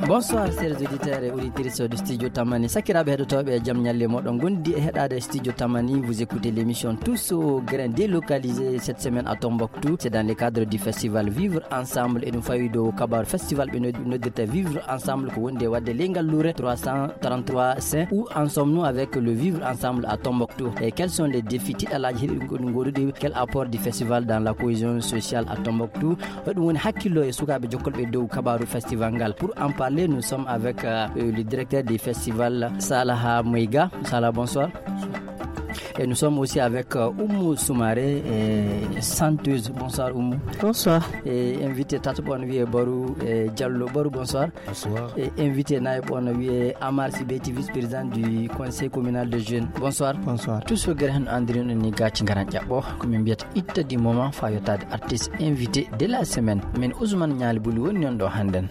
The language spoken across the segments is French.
Bonsoir chers auditeurs et auditrices du studio Tamani. Sakirabe hedotobe jam nyalle modon gondi e hedade studio Tamani. Vous écoutez l'émission Tous au grain délocalisé cette semaine à Tombouctou. C'est dans le cadre du festival Vivre Ensemble et nous fawido kabar festival be nodete Vivre Ensemble ko wonde wadde lengal loure 333 Saint. Où en sommes-nous avec le Vivre Ensemble à Tombouctou et quels sont les défis alaji ngodude quel apport du festival dans la cohésion sociale à Tombouctou. Wadum woni hakkilo e sukabe jokkolbe dow kabaru festival ngal. Pour en parler, nous sommes avec le directeur du festival Salaha Moïga. Salah, bonsoir. Et nous sommes aussi avec Oumou Soumaré, chanteuse. Bonsoir Oumou. Bonsoir. Et invité Tatouan Vie Borou Diallo. Borou, bonsoir. Bonsoir. Et invité Naïbouan Vie Amar Sibeti, vice-président du conseil communal de jeunes. Bonsoir. Bonsoir. Tout ce grand André Niga Chingaranja. Bon, comme il dit, il du moment, Fayotad, artiste invité de la semaine. Mais Ousmane Nyal Boulou, Nyondo Handen.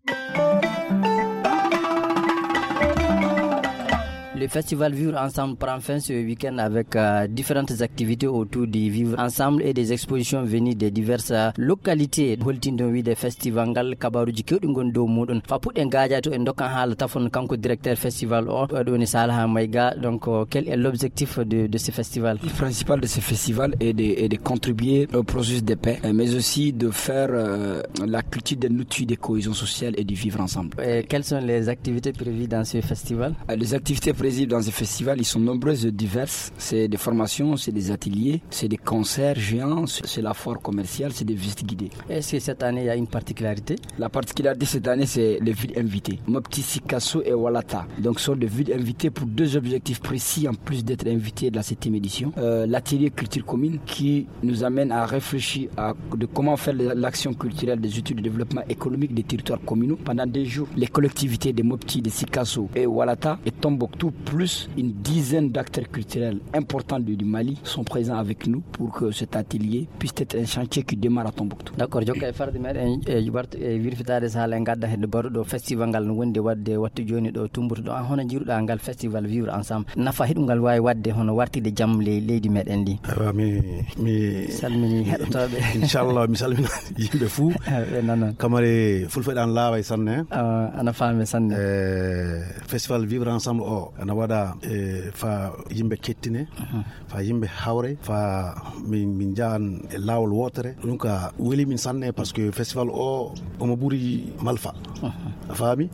Le festival Vivre Ensemble prend fin ce week-end avec différentes activités autour du Vivre Ensemble et des expositions venues de diverses localités. Holtindo wi de festival kabaruji kewɗi gon dow muɗum fa puɗɗe gaja to en dokkan haala tafon kanko directeur festival o ɗoni Salaha Maïga. Donc quel est l'objectif de ce festival? Le principal de ce festival est de contribuer au processus de paix, mais aussi de faire la culture de l'outil de cohésion sociale et du vivre ensemble. Et quelles sont les activités prévues dans ce festival? Les activités prévues dans ce festival, ils sont nombreuses et diverses. C'est des formations, c'est des ateliers, c'est des concerts géants, c'est la foire commerciale, c'est des visites guidées. Est-ce que cette année il y a une particularité? La particularité cette année, c'est les villes invitées. Mopti, Sikasso et Walata. Donc ce sont des villes invitées pour deux objectifs précis en plus d'être invités de la 7e édition. L'atelier culture commune qui nous amène à réfléchir de comment faire l'action culturelle des études de développement économique des territoires communaux. Pendant 2 jours, les collectivités de Mopti, de Sikasso et Walata et Tombouctou plus une dizaine d'acteurs culturels importants du Mali sont présents avec nous pour que cet atelier puisse être un chantier qui démarre à Tombouctou. D'accord, jokka farde meɗen wirfitade so haala gadda hedde baruɗo festival ngal no wonde wadde wattu joni ɗo tumbuto ɗo an hono jiruɗa ngal festival Vivre Ensemble nafa heɗugal wawi wadde hono wartide jaam leydi meɗen ndi. mi salmini heɗotoɓe inchallah mi salmina yimɓe fuu nana kamare fulfeɗan laawa sanne ana faami sanne festival Vivre Ensemble o ana waɗa fa yimɓe kettine fa yimɓe hawre fa min jahan e laawol wotere ɗum ka weli min sanne par ce que festival o omo ɓuuri malfa a faami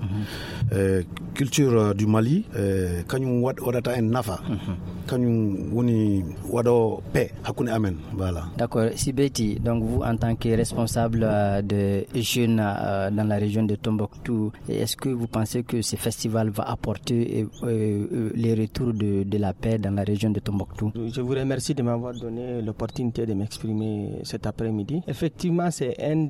culture du Mali kañum waɗata en nafa kañum woni waɗo paix hakkunde amen. Voilà. D'accord. Sibeti, donc vous en tant que responsable de jeunes dans la région de Tombouctou, est-ce que vous pensez que ce festival va apporter les retours de la paix dans la région de Tombouctou? Je vous remercie de m'avoir donné l'opportunité de m'exprimer cet après-midi. Effectivement, c'est une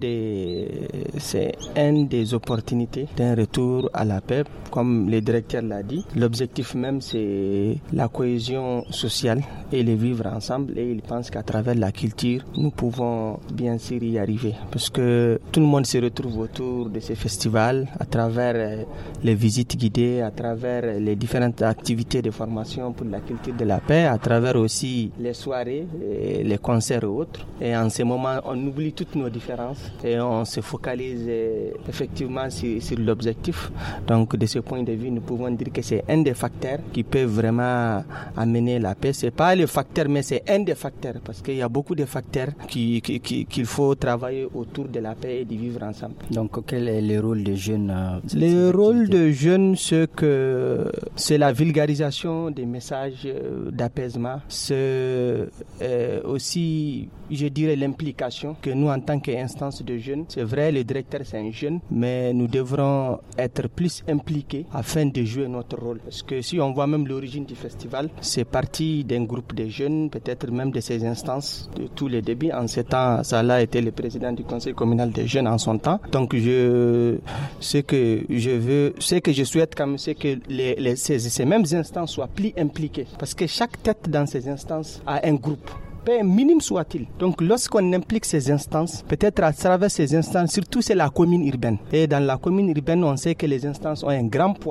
des opportunités d'un retour à la paix, comme le directeur l'a dit. L'objectif même, c'est la cohésion sociale et le vivre ensemble, et il pense qu'à travers la culture, nous pouvons bien sûr y arriver, parce que tout le monde se retrouve autour de ces festivals à travers les visites guidées, à travers les différentes activités de formation pour la culture de la paix, à travers aussi les soirées, les concerts et autres. Et en ce moment, on oublie toutes nos différences et on se focalise effectivement sur l'objectif. Donc de ce point de vue, nous pouvons dire que c'est un des facteurs qui peut vraiment amener la paix. C'est pas le facteur, mais c'est un des facteurs, parce qu'il y a beaucoup de facteurs qu'il faut travailler autour de la paix et de vivre ensemble. Donc quel est le rôle des jeunes? Le rôle des jeunes, c'est la vulgarisation des messages d'apaisement. C'est aussi, je dirais, l'implication que nous, en tant qu'instance de jeunes, c'est vrai, le directeur c'est un jeune, mais nous devrons être plus impliqués afin de jouer notre rôle. Parce que si on voit même l'origine du festival, c'est parti d'un groupe de jeunes, peut-être même de ces instances de tous les débuts. En ce temps, Salah était le président du conseil communal des jeunes en son temps. Donc ce que je souhaite quand même, c'est que ces mêmes instances soient plus impliquées. Parce que chaque tête dans ces instances a un groupe. Peu minime soit-il. Donc lorsqu'on implique ces instances, peut-être à travers ces instances, surtout c'est la commune urbaine. Et dans la commune urbaine, on sait que les instances ont un grand poids.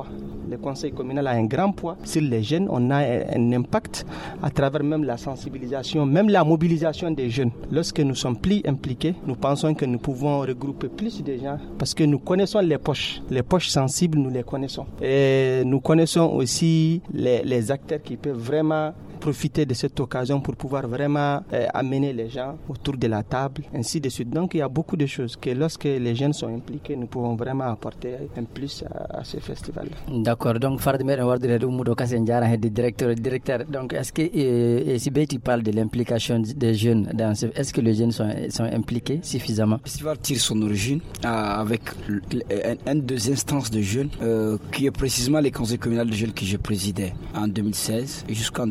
Le conseil communal a un grand poids sur les jeunes. On a un impact à travers même la sensibilisation, même la mobilisation des jeunes. Lorsque nous sommes plus impliqués, nous pensons que nous pouvons regrouper plus de gens parce que nous connaissons les poches. Les poches sensibles, nous les connaissons. Et nous connaissons aussi les acteurs qui peuvent vraiment profiter de cette occasion pour pouvoir vraiment amener les gens autour de la table, ainsi de suite. Donc il y a beaucoup de choses que lorsque les jeunes sont impliqués, nous pouvons vraiment apporter un plus à ce festival. D'accord, donc Fardmer Wardre Umudo Kassenjara est directeur. Donc est-ce que si tu parles de l'implication des jeunes, est-ce que les jeunes sont impliqués suffisamment? Le festival tire son origine avec une des instances de jeunes qui est précisément les conseils communaux de jeunes que je présidais en 2016 jusqu'en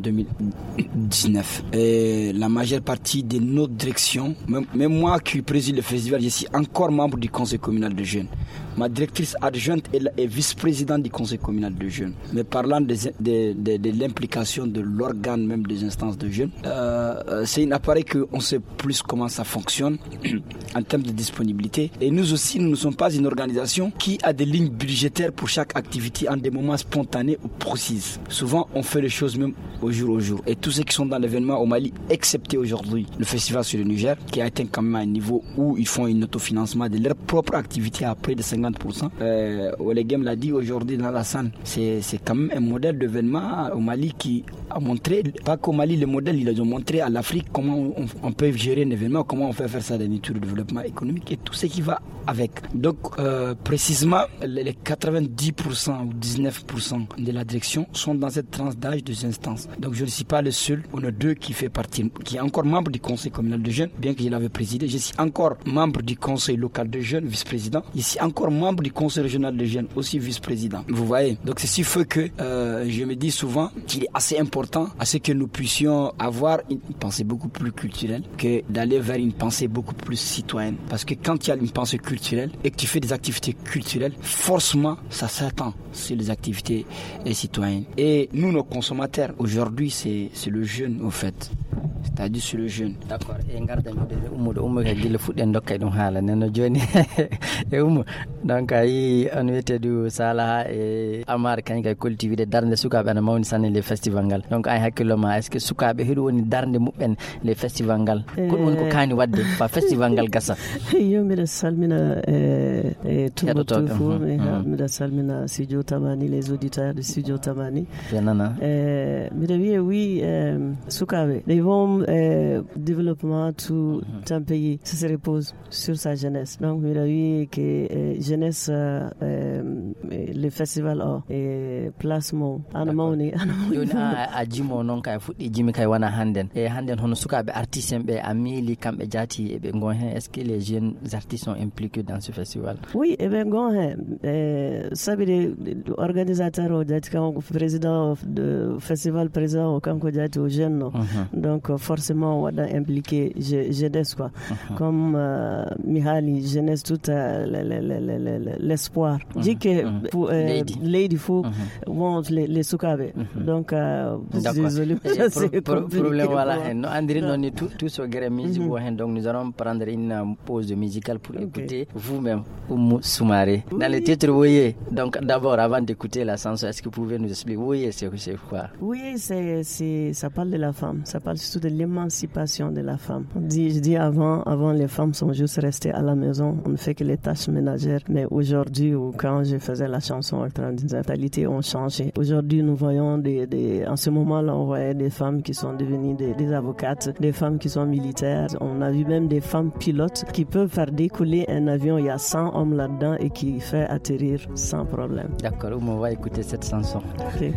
2019. Et la majeure partie de nos directions, même moi qui préside le festival, je suis encore membre du conseil communal de jeunes. Ma directrice adjointe est vice-présidente du conseil communal de jeunes. Mais parlant de l'implication de l'organe même des instances de jeunes, c'est un appareil qu'on sait plus comment ça fonctionne en termes de disponibilité. Et nous aussi, nous ne sommes pas une organisation qui a des lignes budgétaires pour chaque activité en des moments spontanés ou précis. Souvent, on fait les choses même au jour au jour. Et tous ceux qui sont dans l'événement au Mali, excepté aujourd'hui le festival sur le Niger, qui a atteint quand même un niveau où ils font un autofinancement de leur propre activité à près de 50%. Olegem l'a dit aujourd'hui dans la salle, c'est quand même un modèle d'événement au Mali qui a montré, pas qu'au Mali, le modèle, ils ont montré à l'Afrique comment on peut gérer un événement, comment on peut faire ça dans une de développement économique et tout ce qui va avec. Donc, précisément, les 90% ou 19% de la direction sont dans cette tranche d'âge des instances. Donc, je ne suis pas le seul. On a deux qui fait partie, qui est encore membre du conseil communal de jeunes, bien que je l'avais présidé. Je suis encore membre du conseil local de jeunes, vice-président. Je suis encore membre du conseil régional de jeunes, aussi vice-président. Vous voyez. Donc, ceci fait que je me dis souvent qu'il est assez important à ce que nous puissions avoir une pensée beaucoup plus culturelle que d'aller vers une pensée beaucoup plus citoyenne. Parce que quand il y a une pensée culturelle et que tu fais des activités culturelles, forcément, ça s'attend sur les activités citoyennes. Et nous, nos consommateurs, aujourd'hui, c'est le jeune, au fait. C'est-à-dire sur le jeune. D'accord. Et garde umudo gile fudden dokkay dum hala neno joni e donc ay on wete du sala e amar kan kay cultiver darnde sukabe na mawni sanne le festival ngal. Donc ay hakkilo ma est ce que sukabe hedo woni darnde mubben le festival ngal ko won ko kani wadde fa festival ngal gasa yo mi salmina tout fou mi salmina Studio Tamani, les auditeurs de Studio Tamani yanana mi oui sukabe ils vont développement tout un pays ça se repose sur sa jeunesse. Donc il a vu que jeunesse le festival et placement anamoni a jimo non kay fuddi jimi kay wana handen hono sukabe artiste be amili kambe jati e be gon hen. Est-ce que les jeunes artistes sont impliqués dans ce festival? Oui, et ben gon hen sabi de organisateur jati kan président de festival président au kanko jati aux jeunes donc forcément on a impliqué jeunesse quoi. Comme Mihali jeunesse tout l'espoir dit que pour lady faut vont les soukabe donc désolé problème voilà no andri non ni tout so gere musique donc nous allons prendre une pause musicale pour écouter vous-même Soumaré dans le titre Woyé. Donc d'abord avant d'écouter la chanson, est-ce que vous pouvez nous expliquer Woyé c'est quoi? Oui, c'est ça parle de la femme, ça parle surtout de l'émancipation de la femme. Je dis avant les femmes sont juste restées à la maison, on ne fait que les tâches ménagères, mais aujourd'hui ou quand je faisais la chanson, les mentalités ont changé. Aujourd'hui nous voyons en ce moment-là on voyait des femmes qui sont devenues des avocates, des femmes qui sont militaires, on a vu même des femmes pilotes qui peuvent faire décoller un avion, il y a 100 hommes là-dedans et qui fait atterrir sans problème. D'accord, on va écouter cette chanson. Okay.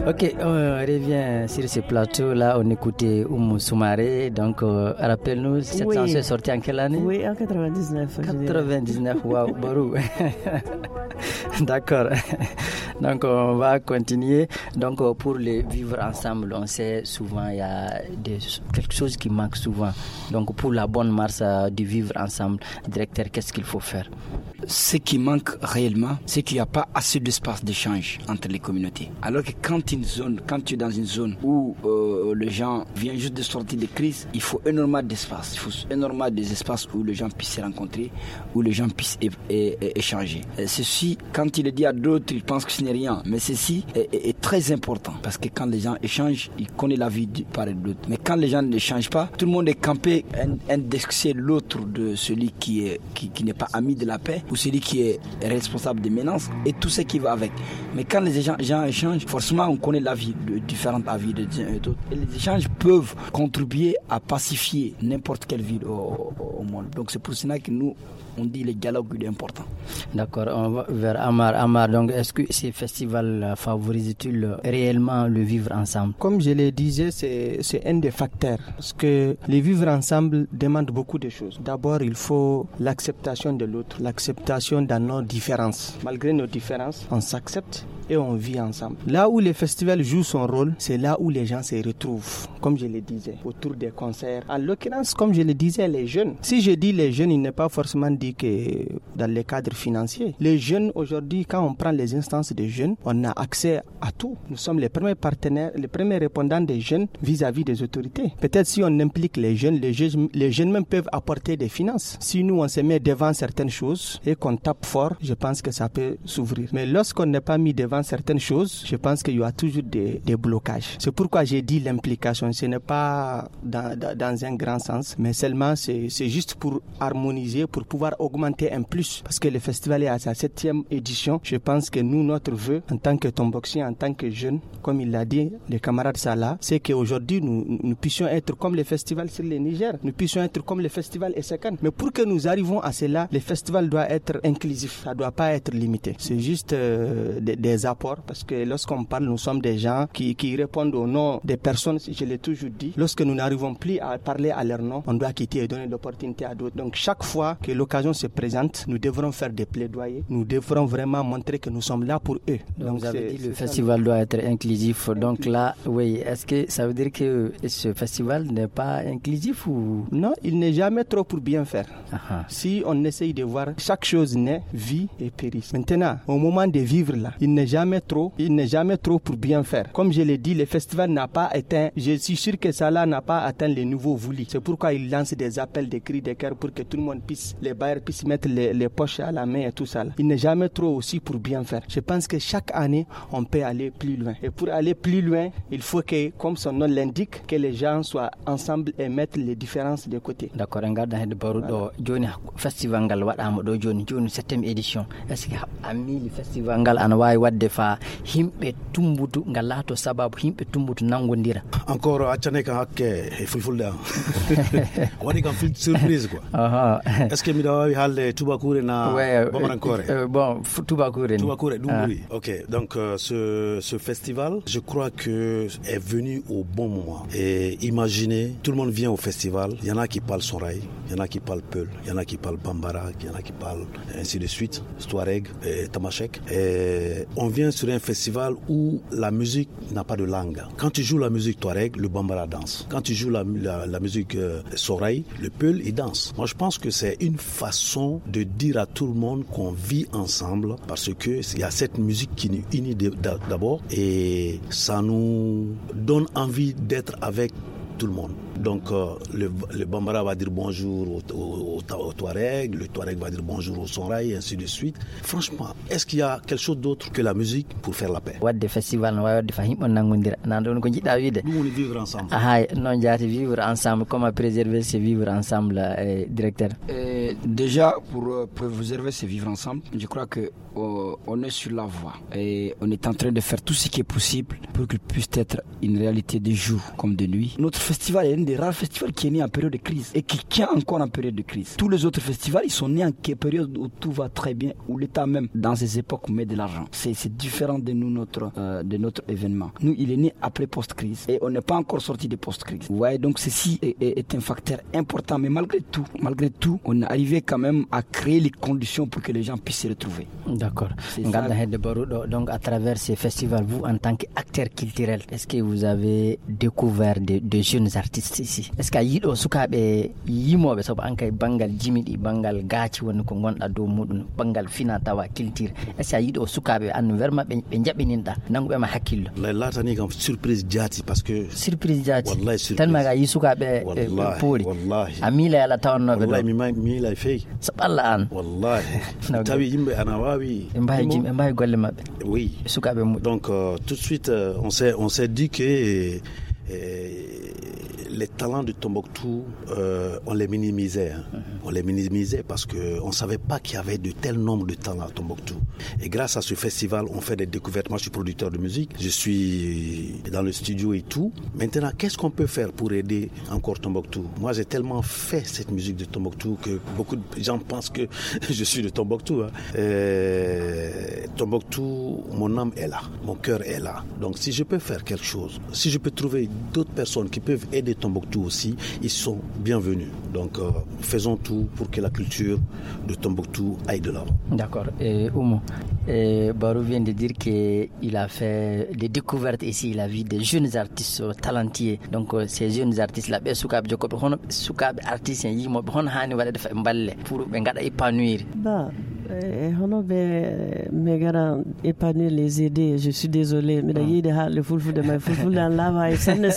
Ok, on revient sur ce plateau. Là, on écoutait Oumou Soumaré. Donc, rappelle-nous, cette chanson est sortie en quelle année? Oui, en 99. 99, waouh, Barou. D'accord. Donc, on va continuer. Donc, pour les vivre ensemble, on sait souvent, il y a quelque chose qui manque souvent. Donc, pour la bonne marche du vivre ensemble, directeur, qu'est-ce qu'il faut faire? Ce qui manque réellement, c'est qu'il n'y a pas assez d'espace d'échange entre les communautés. Alors que quand tu es dans une zone où les gens viennent juste de sortir de crise, il faut énormément d'espace. Il faut énormément d'espace où les gens puissent se rencontrer, où les gens puissent échanger. Ceci, quand il le dit à d'autres, ils pensent que ce n'est rien. Mais ceci est très important parce que quand les gens échangent, ils connaissent la vie du part et de l'autre. Mais quand les gens n'échangent pas, tout le monde est campé, indexé l'autre de celui qui n'est pas ami de la paix ou celui qui est responsable des menaces et tout ce qui va avec. Mais quand les gens échangent, forcément on connaît la vie, de différentes avis de uns et d'autres. Et les échanges peuvent contribuer à pacifier n'importe quelle ville au monde. Donc c'est pour cela que nous, on dit le dialogue est important. D'accord, on va vers Amar. Amar, donc est-ce que ces festivals favorisent-ils réellement le vivre ensemble? Comme je le disais, c'est un des facteurs. Parce que le vivre ensemble demande beaucoup de choses. D'abord, il faut l'acceptation de l'autre, l'acceptation dans nos différences. Malgré nos différences, on s'accepte et on vit ensemble. Là où les festivals jouent son rôle, c'est là où les gens se retrouvent, comme je le disais, autour des concerts. En l'occurrence, comme je le disais, les jeunes. Si je dis les jeunes, il n'est pas forcément dit que dans les cadres financiers. Les jeunes, aujourd'hui, quand on prend les instances des jeunes, on a accès à tout. Nous sommes les premiers partenaires, les premiers répondants des jeunes vis-à-vis des autorités. Peut-être si on implique les jeunes même peuvent apporter des finances. Si nous, on se met devant certaines choses et qu'on tape fort, je pense que ça peut s'ouvrir. Mais lorsqu'on n'est pas mis devant certaines choses, je pense qu'il y aura toujours des blocages. C'est pourquoi j'ai dit l'implication. Ce n'est pas dans un grand sens, mais seulement c'est juste pour harmoniser, pour pouvoir augmenter un plus. Parce que le festival est à sa 7e édition. Je pense que nous, notre vœu, en tant que Tomboxiens, en tant que jeunes, comme il l'a dit, les camarades Salah, c'est qu'aujourd'hui, nous puissions être comme les festivals sur le Niger. Nous puissions être comme les festivals Essekan. Mais pour que nous arrivions à cela, les festivals doivent être inclusifs. Ça ne doit pas être limité. C'est juste des apports. Parce que lorsqu'on parle, nous sommes des gens qui répondent au nom des personnes. Je l'ai toujours dit. Lorsque nous n'arrivons plus à parler à leur nom, on doit quitter et donner l'opportunité à d'autres. Donc chaque fois que l'occasion se présente, nous devrons faire des plaidoyers. Nous devrons vraiment montrer que nous sommes là pour eux. Donc vous avez dit le festival doit être inclusif. Donc là, oui, est-ce que ça veut dire que ce festival n'est pas inclusif ou... Non, il n'est jamais trop pour bien faire. Si on essaye de voir, chaque chose naît, vit et périt. Maintenant, au moment de vivre là, il n'est jamais trop pour bien faire. Comme je l'ai dit, le festival n'a pas atteint, je suis sûr que Salah n'a pas atteint les nouveaux voulus. C'est pourquoi il lance des appels, des cris, des cœurs pour que tout le monde puisse, les bailleurs puissent mettre les poches à la main et tout ça là. Il n'est jamais trop aussi pour bien faire. Je pense que chaque année, on peut aller plus loin. Et pour aller plus loin, il faut que, comme son nom l'indique, que les gens soient ensemble et mettent les différences de côté. D'accord, on garde un barudo. Joni festival ngal wadama do joni 7e édition. Est-ce que ami le festival ngal an wawi wadde fa himbe tumbutu ngal lato sababu himbe tumbutu nangondira. Encore accane kan hakke e fulfulde woni kan surprise quoi. Est-ce que mi dawi halde tubakure na bamarancore? Bon, tubakure oui. OK, donc ce festival, je crois que est venu au bon moment. Et imaginez, tout le monde vient au festival, il y en a qui parlent Soraï, il y en a qui parlent Peul, il y en a qui parlent Bambara, il y en a qui parlent ainsi de suite, Touareg et Tamashek. Et on vient sur un festival où la musique n'a pas de langue. Quand tu joues la musique Touareg, le Bambara danse. Quand tu joues la musique Soraï, le Peul, il danse. Moi, je pense que c'est une façon de dire à tout le monde qu'on vit ensemble parce que il y a cette musique qui nous unit d'abord et ça nous donne envie d'être avec tout le monde. Donc le Bambara va dire bonjour au Touareg, le Touareg va dire bonjour au Soraï, et ainsi de suite. Franchement, est-ce qu'il y a quelque chose d'autre que la musique pour faire la paix? Wadde festival no wadde fa himɓe nangondira nan don ko jidda wiide nous on vivre ensemble. Non jaati vivre ensemble, comment préserver ce vivre ensemble, directeur? Déjà pour préserver ce vivre ensemble, je crois que on est sur la voie et on est en train de faire tout ce qui est possible pour qu'il puisse être une réalité de jour comme de nuit. Notre festival est un des rares festivals qui est né en période de crise et qui tient encore en période de crise. Tous les autres festivals, ils sont nés en période où tout va très bien, où l'État même, dans ces époques, met de l'argent. C'est différent de nous, de notre événement. Nous, il est né après post-crise et on n'est pas encore sorti de post-crise. Vous voyez, donc ceci est un facteur important, mais malgré tout, on est arrivé quand même à créer les conditions pour que les gens puissent se retrouver. D'accord. Donc à travers ces festivals, vous en tant qu'acteur culturel, est-ce que vous avez découvert de jeunes artistes ici? Est-ce que yido sukabe yimobe sabu ankay bangal jimidi bangal gaci woni ko gonda do mudun bangal finatawa culture? Est-ce que yido sukabe an verma be jabininda nangu be ma hakkillo? La tani kam surprise jati parce que surprise jati wallahi surprise tan maga yi sukabe poli wallahi amila yala tawanno be wallahi mi la fay saballa an wallahi tawi yimbe ana wawi mbayi golle mabbe. Oui. Donc tout de suite on s'est dit que les talents de Tombouctou, on les minimisait. On les minimisait parce qu'on ne savait pas qu'il y avait de tels nombres de talents à Tombouctou. Et grâce à ce festival, on fait des découvertes. Moi, je suis producteur de musique. Je suis dans le studio et tout. Maintenant, qu'est-ce qu'on peut faire pour aider encore Tombouctou? Moi, j'ai tellement fait cette musique de Tombouctou que beaucoup de gens pensent que je suis de Tombouctou. Tombouctou, mon âme est là. Mon cœur est là. Donc, si je peux faire quelque chose, si je peux trouver d'autres personnes qui peuvent aider Tombouctou aussi, ils sont bienvenus. Donc faisons tout pour que la culture de Tombouctou aille de l'avant. D'accord. Oumou, Barou vient de dire qu'il a fait des découvertes ici, il a vu des jeunes artistes talentueux. Donc ces jeunes artistes là, soukab artistes yimo hon hani wala def mballe pour be ngada épanouir. Hono be megara épanouir, les aider. Je suis désolé, mais yide ha le fulfu de my fulfu lan lava sanne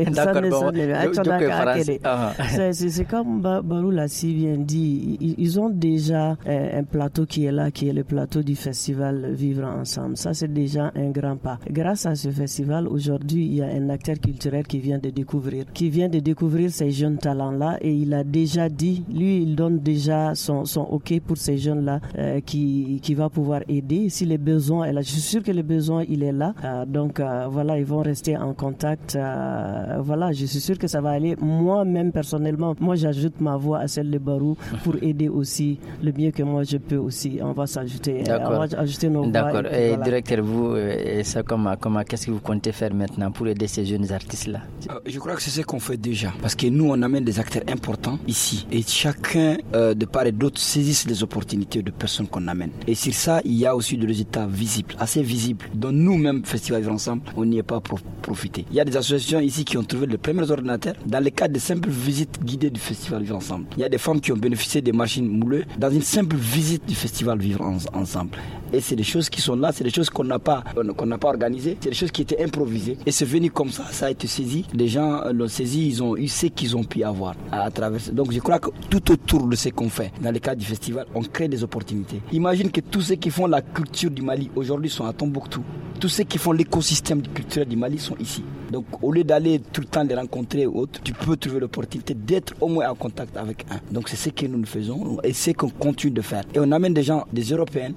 c'est comme Barou l'a si bien dit, ils ont déjà un plateau qui est là, qui est le plateau du festival Vivre Ensemble. Ça, c'est déjà un grand pas. Grâce à ce festival, aujourd'hui, il y a un acteur culturel qui vient de découvrir ces jeunes talents-là, et il a déjà dit, lui, il donne déjà son OK pour ces jeunes-là qui va pouvoir aider. Si les besoins est là, je suis sûr que le besoin, il est là. Donc, voilà, ils vont rester en contact. Voilà, je suis sûr que ça va aller. Moi-même, personnellement, moi, j'ajoute ma voix à celle de Barou pour aider aussi le mieux que moi je peux aussi. On va s'ajouter. On va ajouter nos voix. D'accord. Et voilà. Directeur, vous, ça, qu'est-ce que vous comptez faire maintenant pour aider ces jeunes artistes-là? Je crois que c'est ce qu'on fait déjà. Parce que nous, on amène des acteurs importants ici. Et chacun, de part et d'autre, saisisse les opportunités de personnes qu'on amène. Et sur ça, il y a aussi des résultats visibles, assez visibles, dont nous-mêmes, Festival Vivre Ensemble, on n'y est pas profité. Il y a des associations ici qui ont trouvé les premiers ordinateurs dans le cadre de simples visites guidées du Festival Vivre Ensemble. Il y a des femmes qui ont bénéficié des machines mouleuses dans une simple visite du Festival Vivre Ensemble. Et c'est des choses qui sont là, c'est des choses qu'on n'a pas organisées, c'est des choses qui étaient improvisées. Et c'est venu comme ça a été saisi. Les gens l'ont saisi, ils ont eu ce qu'ils ont pu avoir à travers. Donc je crois que tout autour de ce qu'on fait dans le cadre du festival, on crée des opportunités. Imagine que tous ceux qui font la culture du Mali aujourd'hui sont à Tombouctou. Tous ceux qui font l'écosystème culturel du Mali sont ici. Donc au lieu d'aller tout le temps les rencontrer ou autres, tu peux trouver l'opportunité d'être au moins en contact avec un. Donc c'est ce que nous faisons et c'est ce qu'on continue de faire. Et on amène des gens, des Européens,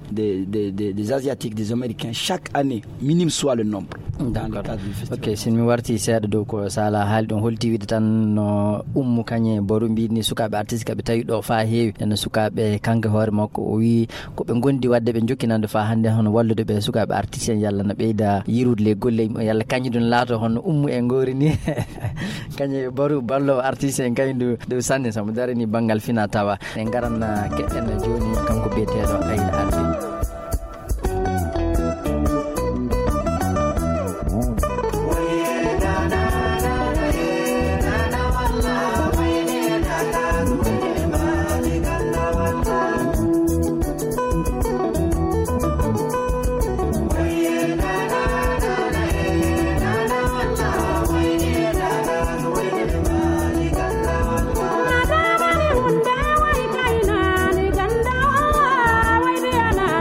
des Asiatiques, des Américains, chaque année, minime soit le nombre. D'accord. Ok, si mi warti seeɗa dow ko sala haali ɗon holti wiide tan no ummu kañe Barou mbini sukaɓe artiste kaɓe tawi ɗo fa heewi eno sukaɓe kanke hoore makko o wi koɓe gondi wadde ɓe jokkinande fa hannde hono wallude ɓe sukaɓe artiste en yalla no ɓeyda yirude les golle yalla kañƴudun laato hono ummu en goori ni kañe Barou ballowo artiste en kañƴu dow sanne somo darini banggal fina tawa en garanna keɗɗen joni kanko biyeteɗo Aïda Arbi. Ganda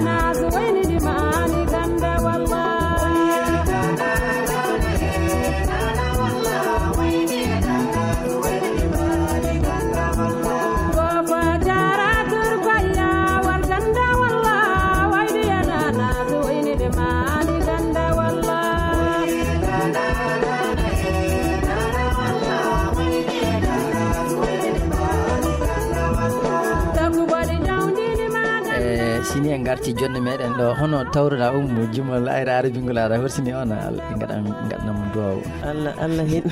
garti jonne meɗen ɗo hono tawruɗa ummo jumal ayra arabingol aɗa horsini on gaɗanamo duwaw Allah hin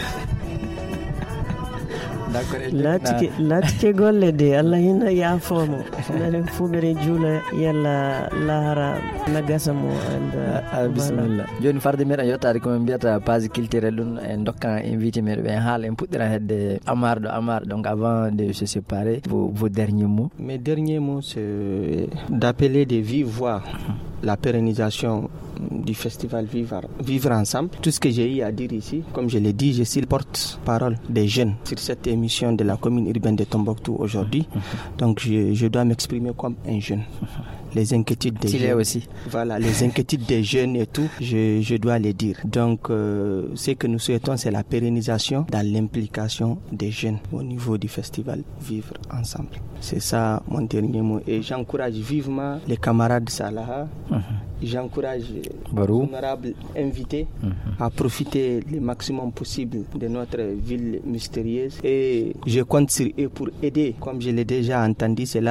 latike golle de Allah hinna yaafomo minen fuu ɓeɗen juula yalla lahara nagasa mo bisimilla joni farde meɗen yettade komin mbiyata page culturel ɗum en dokkan invité meɗen ɓe haala en puɗɗira hedde Amar donc avant de se séparer vos derniers mots. Mes derniers mots c'est d'appeler de vive voix la pérennisation du festival Vivre Ensemble. Tout ce que j'ai eu à dire ici, comme je l'ai dit, je suis le porte-parole des jeunes sur cette émission de la commune urbaine de Tombouctou aujourd'hui. Donc je dois m'exprimer comme un jeune. Les inquiétudes des jeunes aussi. Voilà, les inquiétudes des jeunes et tout, je dois les dire. Donc ce que nous souhaitons, c'est la pérennisation dans l'implication des jeunes au niveau du festival Vivre Ensemble. C'est ça mon dernier mot. Et j'encourage vivement les camarades Salaha. J'encourage les honorables invités à profiter le maximum possible de notre ville mystérieuse. Et je compte sur eux pour aider. Comme je l'ai déjà entendu, c'est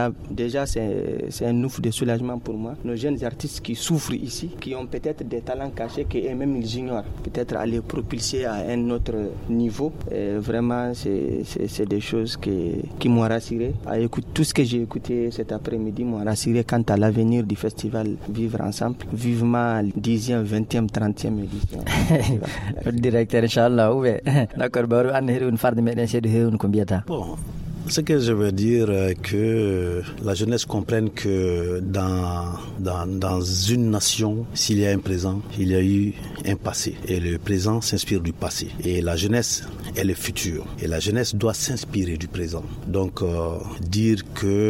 un ouf de soulagement pour moi. Nos jeunes artistes qui souffrent ici, qui ont peut-être des talents cachés qu'eux-mêmes ils ignorent, peut-être à les propulser à un autre niveau. Et vraiment, c'est des choses qui m'ont rassuré. Tout ce que j'ai écouté cet après-midi m'a rassuré quant à l'avenir du festival Vivre Ensemble. Vivement 10e, 20e, 30e édition. Directeur, Inch'Allah, oui. D'accord, Barou, Anne Heroun, Farde Méden, c'est de Heroun, combien de temps? Bon, ce que je veux dire, que la jeunesse comprenne que dans une nation, s'il y a un présent, il y a eu un passé. Et le présent s'inspire du passé. Et la jeunesse est le futur. Et la jeunesse doit s'inspirer du présent. Donc, dire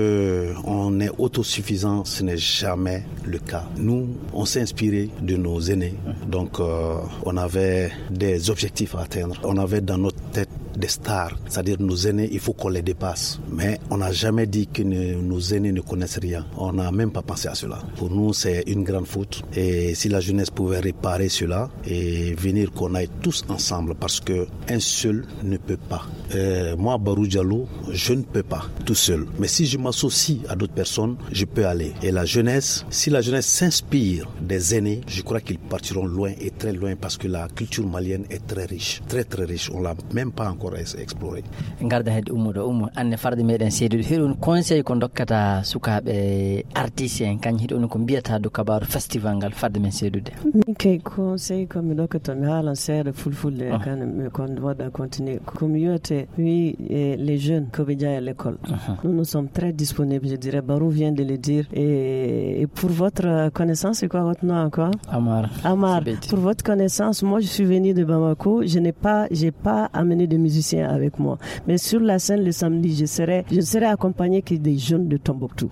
qu'on est autosuffisant, ce n'est jamais le cas. Nous, on s'est inspiré de nos aînés. Donc, on avait des objectifs à atteindre. On avait dans notre tête des stars, c'est-à-dire nos aînés, il faut qu'on les dépasse. Mais on n'a jamais dit que nos aînés ne connaissent rien. On n'a même pas pensé à cela. Pour nous, c'est une grande faute. Et si la jeunesse pouvait réparer cela et venir qu'on aille tous ensemble, parce que un seul ne peut pas. Moi, Barou Diallo, je ne peux pas tout seul. Mais si je m'associe à d'autres personnes, je peux aller. Et la jeunesse, si la jeunesse s'inspire des aînés, je crois qu'ils partiront loin et très loin, parce que la culture malienne est très riche, très très riche. On l'a même pas encore exploré. Garda hedde ummo anne farde meɗen seedude hiɗon conseil ko dokkata sukaɓe artiste en kañ hiɗon ko mbiyata do kabaru festival ngal farde men seedude. Min kay conseil ko mi dokkata mi haalan seeɗa fulfulde kan mi kon waɗa continuer komi wiyete les jeunes ko ɓe jaa à l'école. Nous sommes très disponibles, je dirais. Barou vient de le dire. Et pour votre connaissance, c'est quoi votre nom encore? Amar. Pour votre connaissance, moi je suis venu de Bamako, j'ai pas amené de musiciens avec moi. Mais sur la scène le samedi, je serai accompagné que des jeunes de Tombouctou.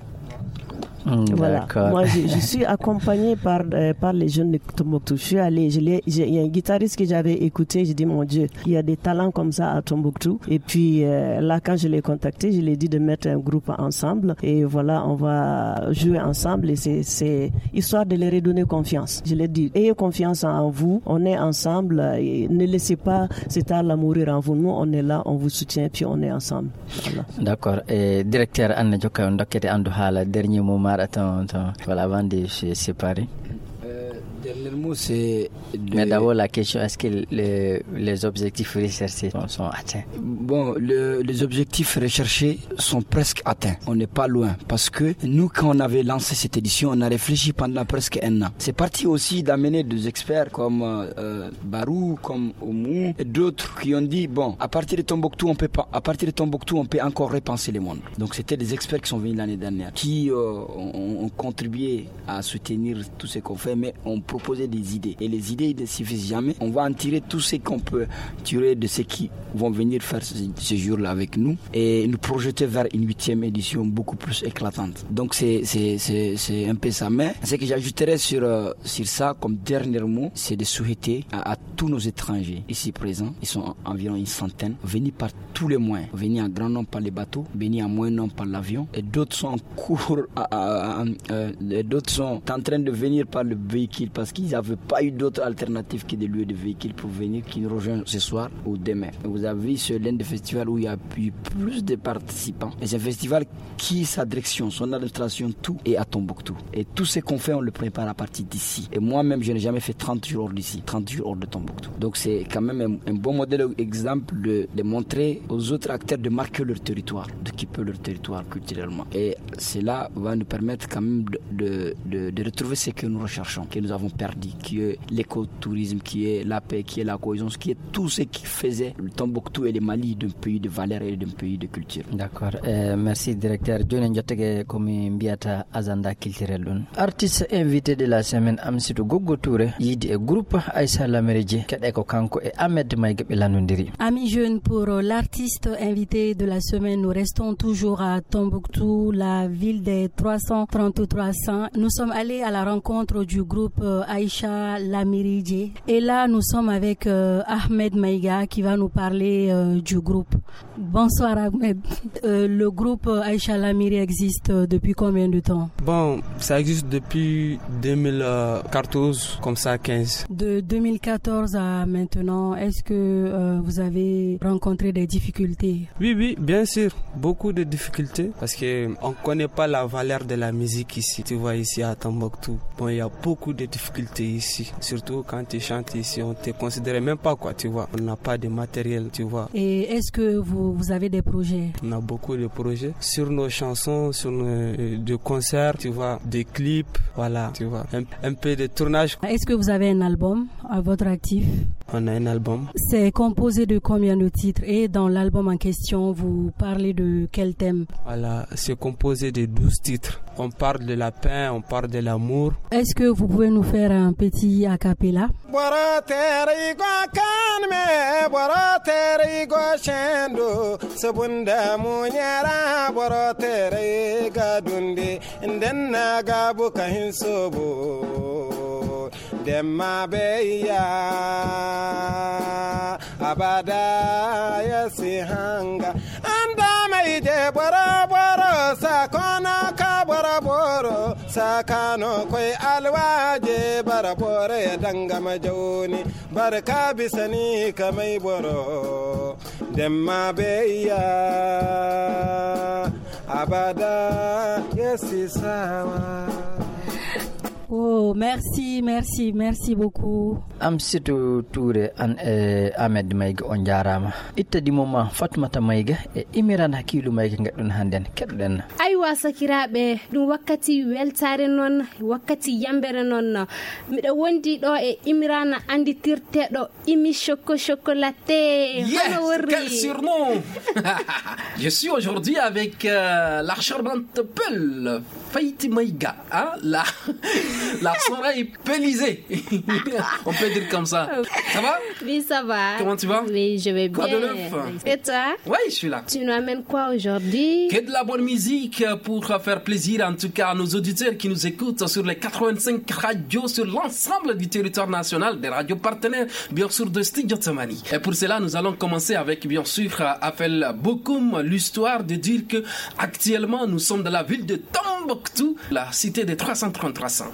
Voilà. Moi, je suis accompagné par les jeunes de Tombouctou. Je suis allé, il y a un guitariste que j'avais écouté, j'ai dit mon Dieu, il y a des talents comme ça à Tombouctou. Et puis là, quand je l'ai contacté, je lui ai dit de mettre un groupe ensemble. Et voilà, on va jouer ensemble. Et c'est histoire de leur redonner confiance. Je lui ai dit, ayez confiance en vous, on est ensemble. Et ne laissez pas cet art mourir en vous. Nous, on est là, on vous soutient, puis on est ensemble. Voilà. D'accord. Et directeur Anne Djoka, on doit Andou Hala, dernier moment. Voilà, avant de se séparer. Dernier mot, c'est... Mais d'abord, la question, est-ce que les objectifs recherchés sont atteints? Bon, les objectifs recherchés sont presque atteints. On n'est pas loin. Parce que nous, quand on avait lancé cette édition, on a réfléchi pendant presque un an. C'est parti aussi d'amener des experts comme Barou, comme Oumou, et d'autres qui ont dit, bon, à partir de Tombouctou, on peut encore repenser le monde. Donc, c'était des experts qui sont venus l'année dernière, qui ont contribué à soutenir tout ce qu'on fait, mais on proposer des idées. Et les idées ne suffisent jamais. On va en tirer tout ce qu'on peut tirer de ceux qui vont venir faire ce jour-là avec nous et nous projeter vers une 8e édition beaucoup plus éclatante. Donc c'est un peu ça. Mais ce que j'ajouterais sur ça comme dernier mot, c'est de souhaiter à tous nos étrangers ici présents, ils sont environ une centaine, venus par tous les moyens, venus en grand nombre par les bateaux, venus en moyen nombre par l'avion, et d'autres sont en cours, d'autres sont en train de venir par le véhicule parce qu'ils n'avaient pas eu d'autres alternative que des lieux de véhicules pour venir qui nous rejoignent ce soir ou demain. Vous avez vu ce Lende Festival où il y a eu plus de participants. Et c'est un festival qui, sa direction, son administration, tout est à Tombouctou. Et tout ce qu'on fait, on le prépare à partir d'ici. Et moi-même, je n'ai jamais fait 30 jours hors d'ici, 30 jours hors de Tombouctou. Donc c'est quand même un bon modèle, exemple de montrer aux autres acteurs de marquer leur territoire, d'occuper leur territoire culturellement. Et cela va nous permettre quand même de retrouver ce que nous recherchons, que nous avons perdu, qui est l'écotourisme, qui est la paix, qui est la cohésion, qui est tout ce qui faisait le Tombouctou et le Mali d'un pays de valeur et d'un pays de culture. D'accord. Merci directeur. Joni jottege komi mbiyata agenda culturel ɗon. Artiste invité de la semaine Amsidou Goggo Touré yidi e groupe Aïssa Laméridji keɗe ko kanko et Ahmed Maïga ɓe lanodiri. Amis jeunes, pour l'artiste invité de la semaine, nous restons toujours à Tombouctou, la ville des 333 saints. Nous sommes allés à la rencontre du groupe Aïssa Laméridji et là nous sommes avec Ahmed Maïga qui va nous parler du groupe. Bonsoir Ahmed. Le groupe Aïssa Laméridji existe depuis combien de temps? Bon, ça existe depuis 2014, comme ça 15. De 2014 à maintenant, est-ce que vous avez rencontré des difficultés? Oui, bien sûr, beaucoup de difficultés parce que on connaît pas la valeur de la musique ici. Tu vois ici à Tombouctou, bon, il y a beaucoup de difficultés ici, surtout quand tu chantes ici, on te considère même pas quoi, tu vois. On n'a pas de matériel, tu vois. Et est-ce que vous avez des projets? On a beaucoup de projets sur nos chansons, sur nos concerts, tu vois, des clips, voilà, tu vois, un peu de tournage. Est-ce que vous avez un album à votre actif? On a un album. C'est composé de combien de titres? Et dans l'album en question, vous parlez de quel thème? Voilà, c'est composé de 12 titres. On parle de la paix, on parle de l'amour. Est-ce que vous pouvez nous faire un petit a cappella? Demma beya abada yasihanga anda maide bora sakona ka bora sakano koi alwaje bora danga majoni barka bisani kamai boro demma beya abada yasisawa. Oh, merci beaucoup. Amsidou Touré an Ahmed Maïga on jarama. Ittadi moma Fatmata Maïga e imiran hakilu Maïga ngadon handen kedden. Aywa sakirabe dum wakkati weltare non wakkati yambere non mido wondi do e imirana anditirte do imi chocolaté. Yes, quel surnom. Je suis aujourd'hui avec la charmante Peul Faïti Maïga, hein, la soirée est pelisée. On peut dire comme ça. Ça va? Oui, ça va. Comment tu vas? Oui, je vais bien. Quoi de neuf? Et toi? Oui, je suis là. Tu nous amènes quoi aujourd'hui? Que de la bonne musique pour faire plaisir en tout cas à nos auditeurs qui nous écoutent sur les 85 radios sur l'ensemble du territoire national, des radios partenaires, bien sûr de Studio Tamani. Et pour cela, nous allons commencer avec bien sûr Afel Bokoum, l'histoire de dire que actuellement nous sommes dans la ville de Tombouctou, la cité des 333 saints.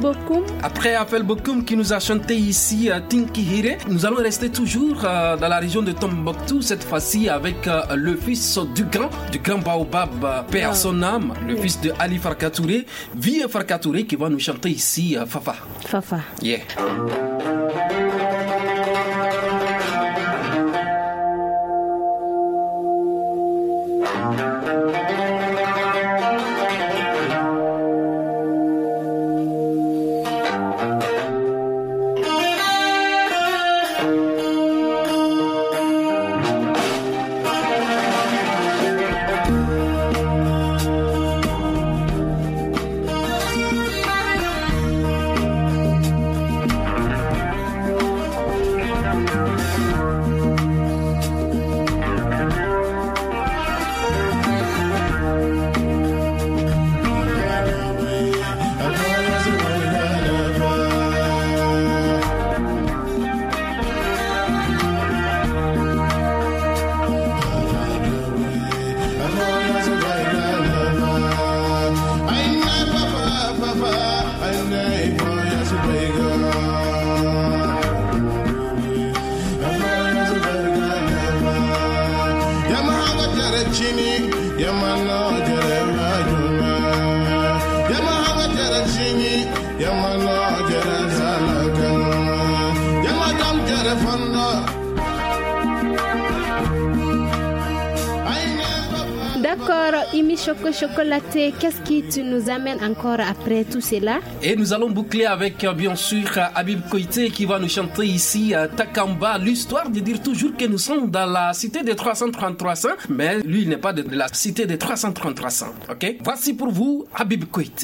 Bokoum. Après Afel Bokoum qui nous a chanté ici Tinky Hire, nous allons rester toujours dans la région de Tombouctou, cette fois-ci avec le fils du grand Baobab, paix à son âme, le fils de Ali Farkatouré, Vie Farkatouré, qui va nous chanter ici Fafa. Fafa. Yeah. D'accord, Imi Choco Chocolaté, qu'est-ce qui tu nous amène encore après tout cela? Et nous allons boucler avec bien sûr Habib Koité qui va nous chanter ici Takamba, l'histoire de dire toujours que nous sommes dans la cité des 333 saints, mais lui il n'est pas de la cité des 333 saints. Ok? Voici pour vous Habib Koité.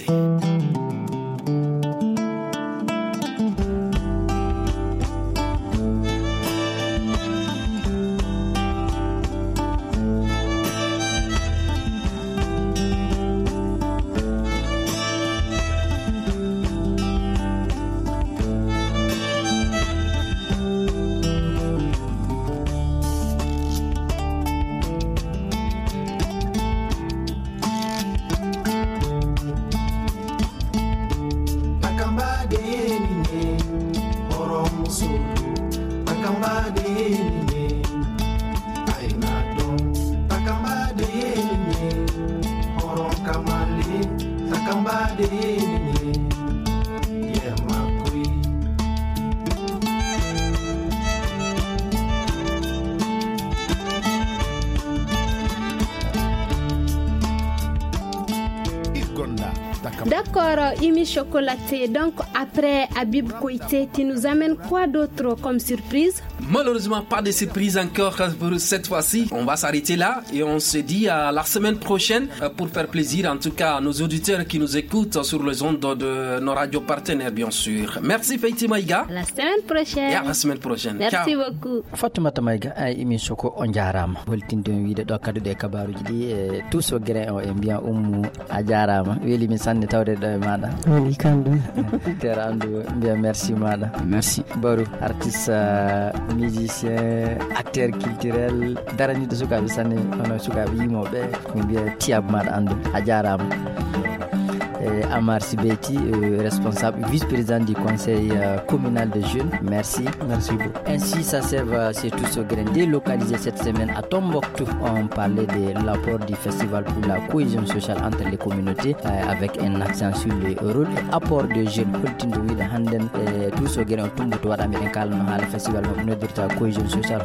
D'accord, Imi Chocolaté. Donc, après Habib Koité, tu nous amènes quoi d'autre comme surprise? Malheureusement, pas de surprise encore pour cette fois-ci. On va s'arrêter là et on se dit à la semaine prochaine pour faire plaisir en tout cas à nos auditeurs qui nous écoutent sur les ondes de nos radios partenaires, bien sûr. Merci Feiti Maïga. À la semaine prochaine. Et à la semaine prochaine. Merci beaucoup. Fatoumata Maïga ay Imi Choco on jarama. Holtinde wiide do kaddude kabaruji di tout so grain o e bien a jarama. Weli mi sanne tawde do e mada. Weli kandu. Terandu bien merci mada. Merci. Baru artiste musicien, acteur culturel, darani de sukaɓe sanne hono sukaɓe yimoɓe ko mbiya tiyab maɗa andu a jarama. Amar Sibeti, responsable, vice-président du conseil communal de jeunes. Merci. Merci beaucoup. Ainsi, ça sert, c'est tout ce grain délocalisé cette semaine à Tombouctou. On parlait de l'apport du festival pour la cohésion sociale entre les communautés avec un accent sur le rôle et apport de jeunes. Tout ce grain Tombouctou a mis un calme dans le festival de la cohésion sociale.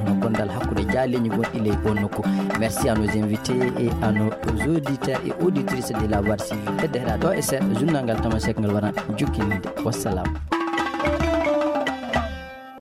Merci à nos invités et à nos auditeurs et auditrices de l'avoir suivi. Junangal tamasek ngal wana jukkinde wassalam.